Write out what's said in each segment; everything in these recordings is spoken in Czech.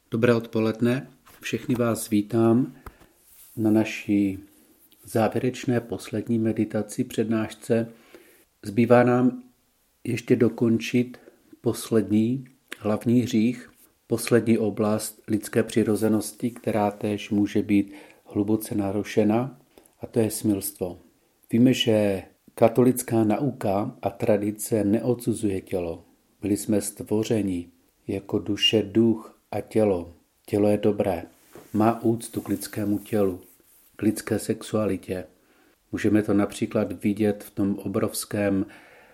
Dobré odpoledne, všechny vás vítám na naší závěrečné poslední meditaci přednášce. Zbývá nám ještě dokončit poslední hlavní hřích, poslední oblast lidské přirozenosti, která též může být hluboce narušena, a to je smilstvo. Víme, že katolická nauka a tradice neodsuzuje tělo. Byli jsme stvořeni jako duše, duch a tělo. Tělo je dobré, má úctu k lidskému tělu, k lidské sexualitě. Můžeme to například vidět v tom obrovském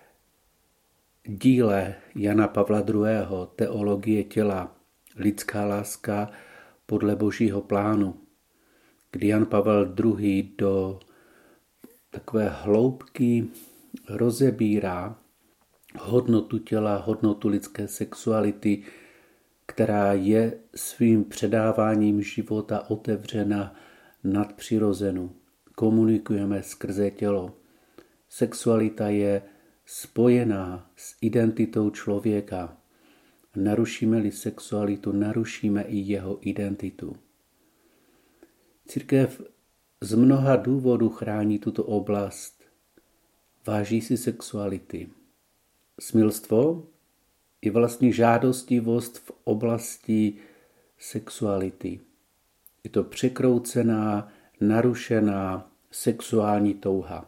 díle Jana Pavla II. Teologie těla, lidská láska podle božího plánu, kdy Jan Pavel II. Do takové hloubky rozebírá hodnotu těla, hodnotu lidské sexuality, která je svým předáváním života otevřena nadpřirozenu. Komunikujeme skrze tělo. Sexualita je spojená s identitou člověka. Narušíme-li sexualitu, narušíme i jeho identitu. Církev z mnoha důvodů chrání tuto oblast. Váží si sexuality. Smilstvo je vlastně žádostivost v oblasti sexuality. Je to překroucená, narušená sexuální touha.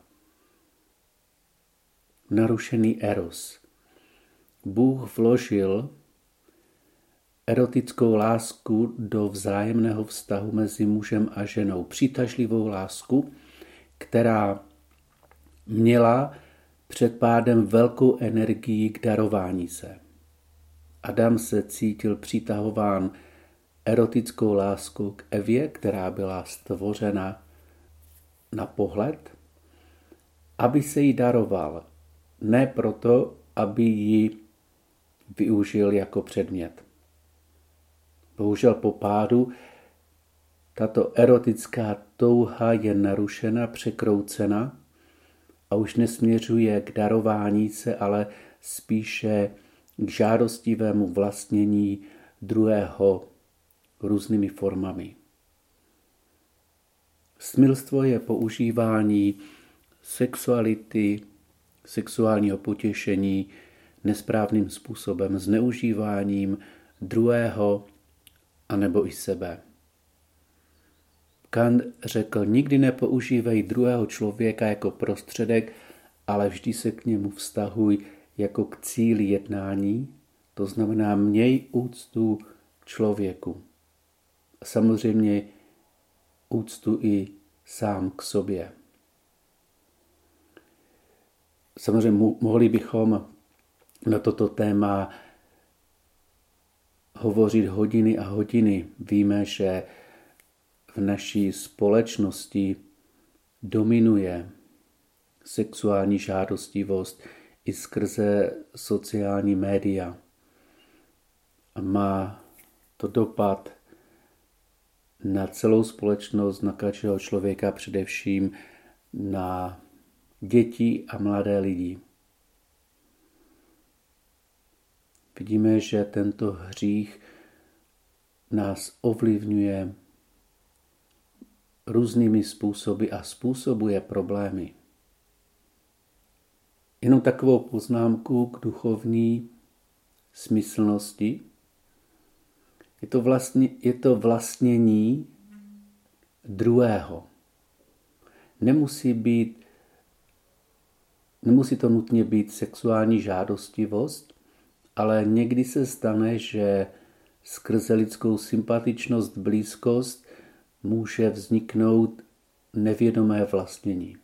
Narušený eros. Bůh vložil erotickou lásku do vzájemného vztahu mezi mužem a ženou. Přitažlivou lásku, která měla před pádem velkou energii k darování se. Adam se cítil přitahován erotickou láskou k Evě, která byla stvořena na pohled, aby se jí daroval. Ne proto, aby ji využil jako předmět. Bohužel po pádu tato erotická touha je narušena, překroucena a už nesměřuje k darování se, ale spíše k žádostivému vlastnění druhého různými formami. Smilstvo je používání sexuality, sexuálního potěšení nesprávným způsobem, zneužíváním druhého anebo i sebe. Kant řekl, nikdy nepoužívej druhého člověka jako prostředek, ale vždy se k němu vztahuj jako k cíli jednání, to znamená měj úctu člověku. Samozřejmě úctu i sám k sobě. Samozřejmě mohli bychom na toto téma hovořit hodiny a hodiny. Víme, že v naší společnosti dominuje sexuální žádostivost i skrze sociální média. A má to dopad na celou společnost, na každého člověka, především na děti a mladé lidi. Vidíme, že tento hřích nás ovlivňuje různými způsoby a způsobuje problémy. Jenom takovou poznámku k duchovní smyslnosti. Je to vlastnění druhého. Nemusí to nutně být sexuální žádostivost, ale někdy se stane, že skrze lidskou sympatičnost, blízkost může vzniknout nevědomé vlastnění.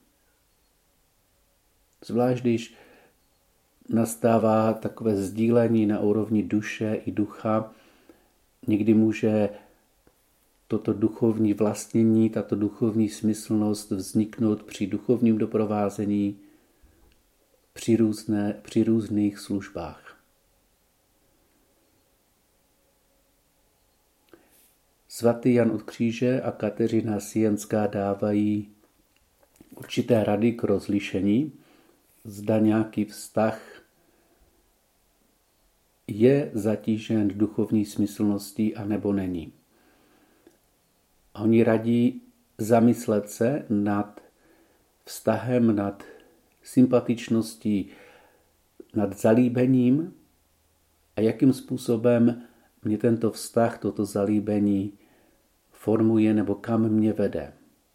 Zvlášť když nastává takové sdílení na úrovni duše i ducha, někdy může toto duchovní vlastnění, tato duchovní smyslnost vzniknout při duchovním doprovázení, při různých službách. Svatý Jan od Kříže a Kateřina Sienská dávají určité rady k rozlišení, zda nějaký vztah je zatížen duchovní smyslností a nebo není. Oni radí zamyslet se nad vztahem, nad sympatičností, nad zalíbením a jakým způsobem mě tento vztah, toto zalíbení formuje nebo kam mě vede.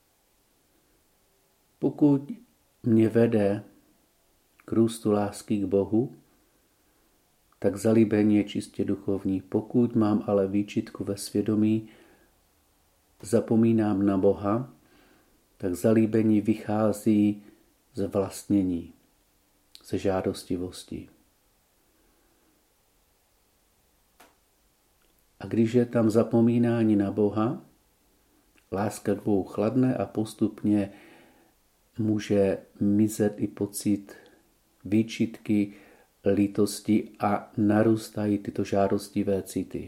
Pokud mě vede k růstu lásky k Bohu, tak zalíbení je čistě duchovní. Pokud mám ale výčitku ve svědomí, zapomínám na Boha, tak zalíbení vychází z vlastnění, ze žádostivosti. A když je tam zapomínání na Boha, láska k Bohu chladne a postupně může mizet i pocit výčitky, lítosti a narůstají tyto žádostivé city.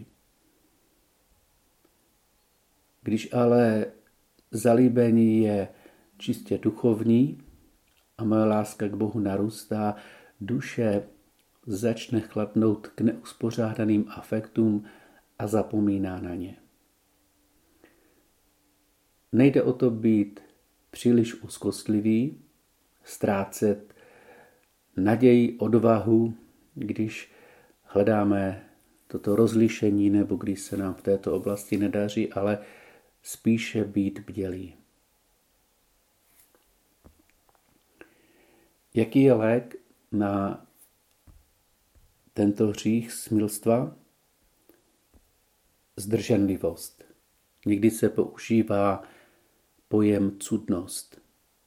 Když ale zalíbení je čistě duchovní a moje láska k Bohu narůstá, duše začne chladnout k neuspořádaným afektům a zapomíná na ně. Nejde o to být příliš úzkostlivý, ztrácet naději, odvahu, když hledáme toto rozlišení nebo když se nám v této oblasti nedaří, ale spíše být bdělý. Jaký je lék na tento hřích smilstva? Zdrženlivost. Někdy se používá pojem cudnost.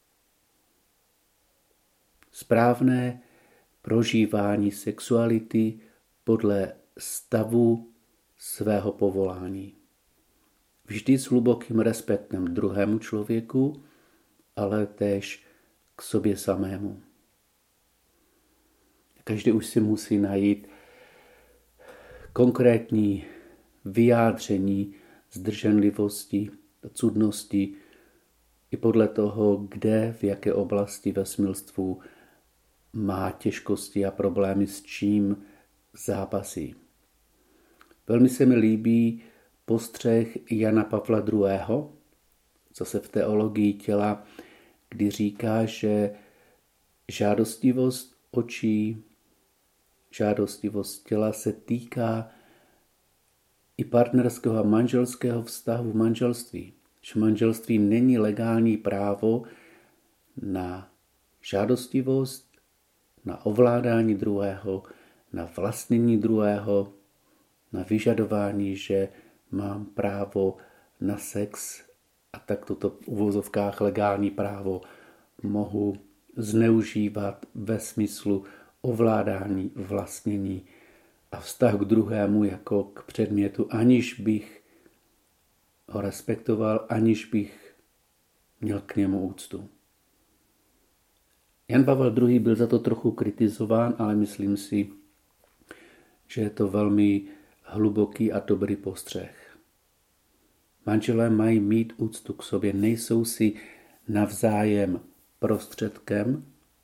Správné prožívání sexuality podle stavu svého povolání. Vždy s hlubokým respektem k druhému člověku, ale též k sobě samému. Každý už si musí najít konkrétní vyjádření zdrženlivosti, cudnosti i podle toho, kde, v jaké oblasti ve smilstvu má těžkosti a problémy, s čím zápasí. Velmi se mi líbí postřeh Jana Pavla II., zase v teologii těla, kdy říká, že žádostivost očí, žádostivost těla se týká i partnerského a manželského vztahu v manželství. Že manželství není legální právo na žádostivost, na ovládání druhého, na vlastnění druhého, na vyžadování, že mám právo na sex a tak toto v uvozovkách legální právo mohu zneužívat ve smyslu ovládání, vlastnění a vztah k druhému jako k předmětu, aniž bych ho respektoval, aniž bych měl k němu úctu. Jan Pavel II. Byl za to trochu kritizován, ale myslím si, že je to velmi hluboký a dobrý postřeh. Manželé mají mít úctu k sobě, nejsou si navzájem prostředkem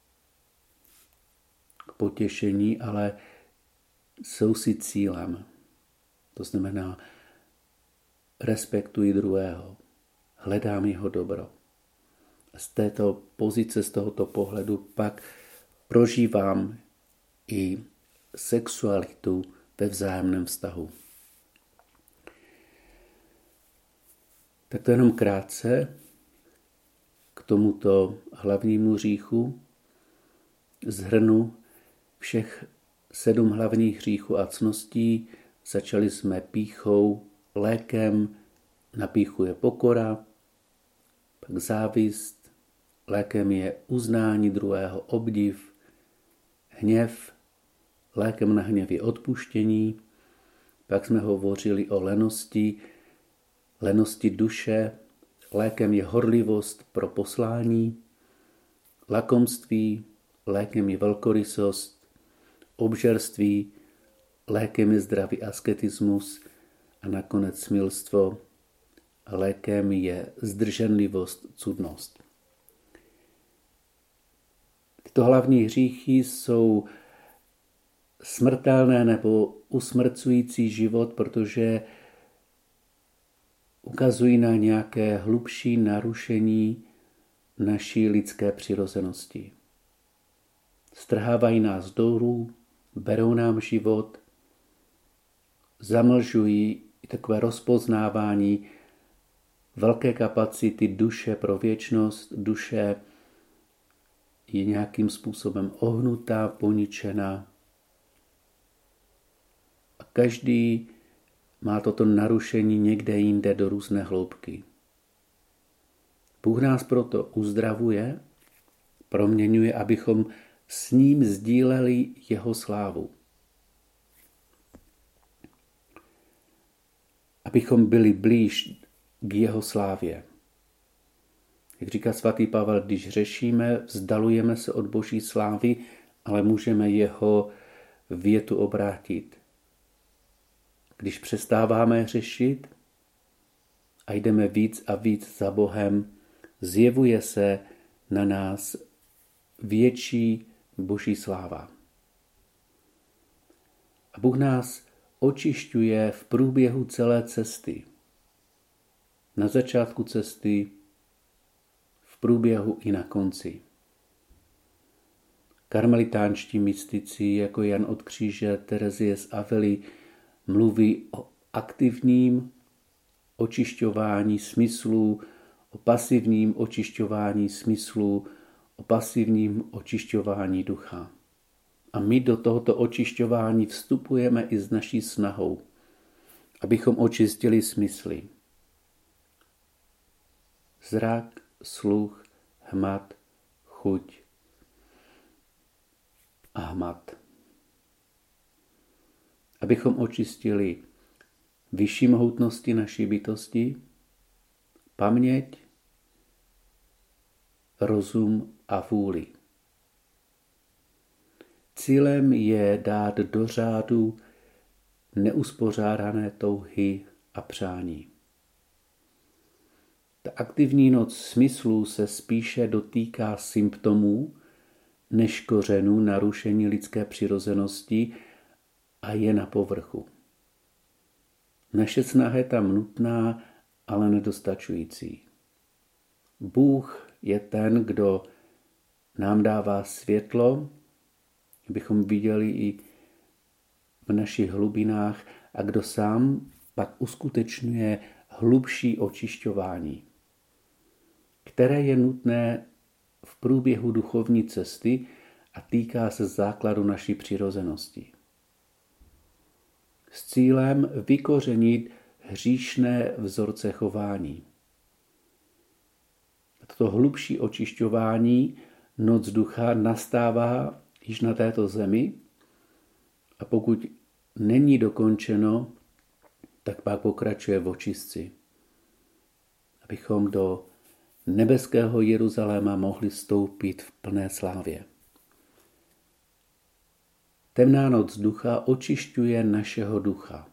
k potěšení, ale jsou si cílem. To znamená, respektuji druhého, hledám jeho dobro. Z této pozice, z tohoto pohledu pak prožívám i sexualitu ve vzájemném vztahu. Tak to jenom krátce k tomuto hlavnímu hříchu. Shrnu všech 7 hlavních hříchů a ctností. Začali jsme pýchou, lékem na pýchu je pokora, pak závist, lékem je uznání druhého, obdiv, hněv, lékem na hněv je odpuštění, pak jsme hovořili o lenosti duše, lékem je horlivost pro poslání, lakomství, lékem je velkorysost, obžerství, lékem je zdravý asketismus a nakonec smilstvo, lékem je zdrženlivost, cudnost. Tyto hlavní hříchy jsou smrtelné nebo usmrcující život, protože ukazují na nějaké hlubší narušení naší lidské přirozenosti. Strhávají nás dolů, berou nám život, zamlžují i takové rozpoznávání velké kapacity duše pro věčnost. Duše je nějakým způsobem ohnutá, poničená. A každý má toto narušení někde jinde do různé hloubky. Bůh nás proto uzdravuje, proměňuje, abychom s ním sdíleli jeho slávu. Abychom byli blíž k jeho slávě. Jak říká svatý Pavel, když řešíme, vzdalujeme se od Boží slávy, ale můžeme jeho větu obrátit. Když přestáváme hřešit a jdeme víc a víc za Bohem, zjevuje se na nás větší Boží sláva. A Bůh nás očišťuje v průběhu celé cesty. Na začátku cesty, v průběhu i na konci. Karmelitánští mystici jako Jan od Kříže, Terezie z Avely mluví o aktivním očišťování smyslů, o pasivním očišťování smyslů, o pasivním očišťování ducha. A my do tohoto očišťování vstupujeme i s naší snahou, abychom očistili smysly. Zrak, sluch, hmat, chuť a hmat. Abychom očistili vyšší mohutnosti naší bytosti, paměť, rozum a vůli. Cílem je dát do řádu neuspořádané touhy a přání. Ta aktivní noc smyslů se spíše dotýká symptomů než kořenů narušení lidské přirozenosti a je na povrchu. Naše snaha je tam nutná, ale nedostačující. Bůh je ten, kdo nám dává světlo, abychom viděli i v našich hlubinách, a kdo sám pak uskutečňuje hlubší očišťování, které je nutné v průběhu duchovní cesty a týká se základu naší přirozenosti. S cílem vykořenit hříšné vzorce chování. Toto hlubší očišťování, noc ducha, nastává již na této zemi a pokud není dokončeno, tak pak pokračuje v očistci. Abychom do nebeského Jeruzaléma mohli vstoupit v plné slávě. Temná noc ducha očišťuje našeho ducha.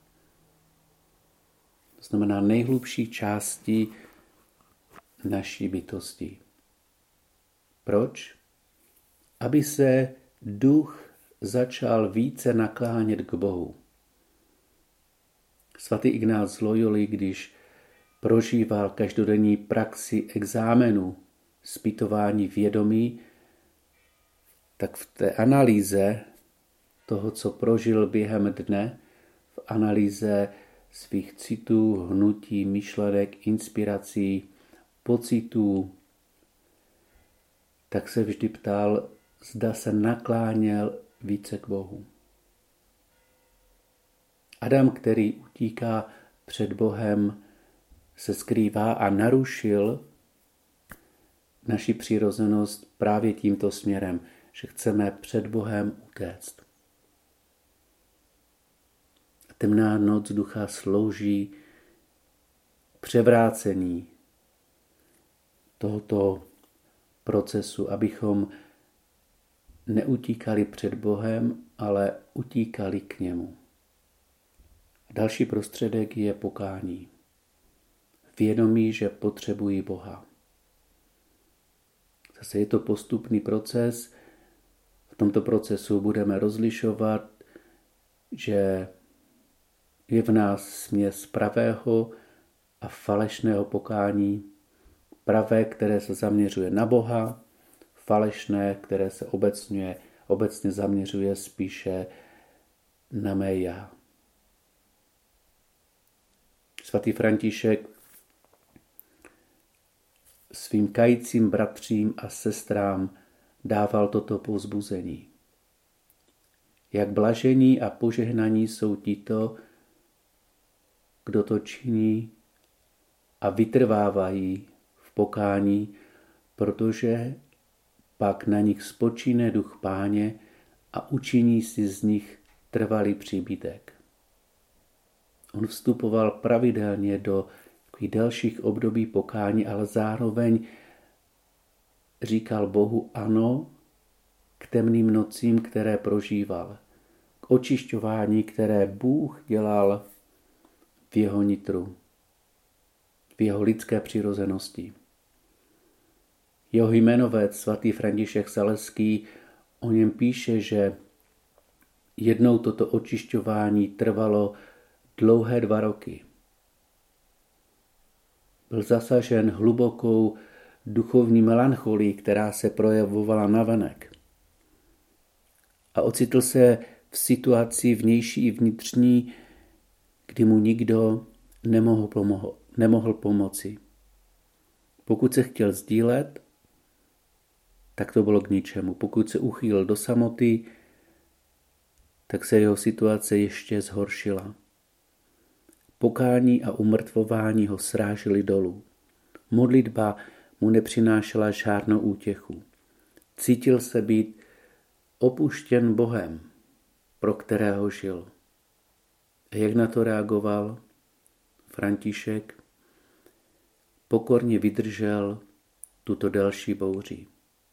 To znamená nejhlubší části naší bytosti. Proč? Aby se duch začal více naklánět k Bohu. Svatý Ignác z Loyoli, když prožíval každodenní praxi exámenu, zpytování vědomí, tak v té analýze toho, co prožil během dne, v analýze svých citů, hnutí, myšlenek, inspirací, pocitů, tak se vždy ptal, zda se nakláněl více k Bohu. Adam, který utíká před Bohem, se skrývá a narušil naši přirozenost právě tímto směrem, že chceme před Bohem utéct. A temná noc ducha slouží převrácení tohoto procesu, abychom neutíkali před Bohem, ale utíkali k němu. Další prostředek je pokání. Vědomí, že potřebují Boha. Zase je to postupný proces. V tomto procesu budeme rozlišovat že je v nás směs pravého a falešného pokání. Pravé, které se zaměřuje na Boha, falešné, které se obecně zaměřuje spíše na mé já. Svatý František svým kajícím bratřím a sestrám dával toto povzbuzení. Jak blažení a požehnaní jsou tito, kdo to činí a vytrvávají v pokání, protože pak na nich spočíne duch Páně a učiní si z nich trvalý příbytek. On vstupoval pravidelně do dalších období pokání, ale zároveň říkal Bohu ano k temným nocím, které prožíval, k očišťování, které Bůh dělal v jeho nitru, v jeho lidské přirozenosti. Jeho jmenovec svatý František Saleský o něm píše, že jednou toto očišťování trvalo dlouhé 2 roky. Byl zasažen hlubokou duchovní melancholii, která se projevovala navenek. A ocitl se v situaci vnější i vnitřní, kdy mu nikdo nemohl pomoci. Pokud se chtěl sdílet, tak to bylo k ničemu. Pokud se uchýlil do samoty, tak se jeho situace ještě zhoršila. Pokání a umrtvování ho srážely dolů. Modlitba mu nepřinášela žádnou útěchu. Cítil se být opuštěn Bohem, pro kterého žil. A jak na to reagoval František? Pokorně vydržel tuto další bouři.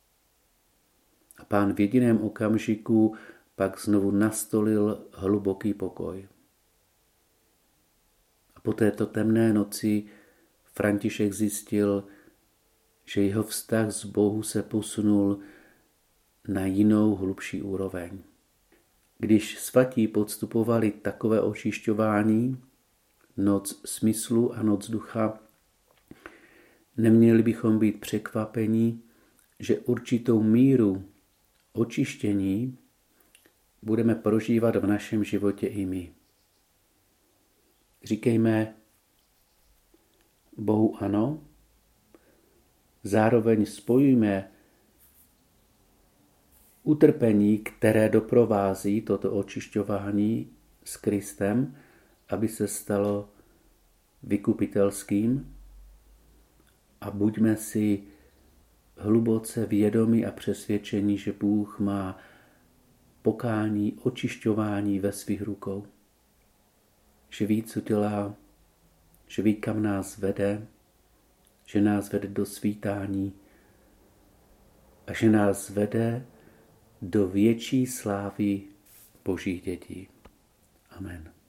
A Pán v jediném okamžiku pak znovu nastolil hluboký pokoj. A po této temné noci František zjistil, že jeho vztah s Bohu se posunul na jinou, hlubší úroveň. Když svatí podstupovali takové očišťování, noc smyslu a noc ducha, neměli bychom být překvapeni, že určitou míru očištění budeme prožívat v našem životě i my. Říkejme Bohu ano, zároveň spojíme utrpení, které doprovází toto očišťování s Kristem, aby se stalo vykupitelským, a buďme si hluboce vědomi a přesvědčení, že Bůh má pokání, očišťování ve svých rukou. Že ví, co dělá, že ví, kam nás vede, že nás vede do svítání a že nás vede do větší slávy Božích dětí. Amen.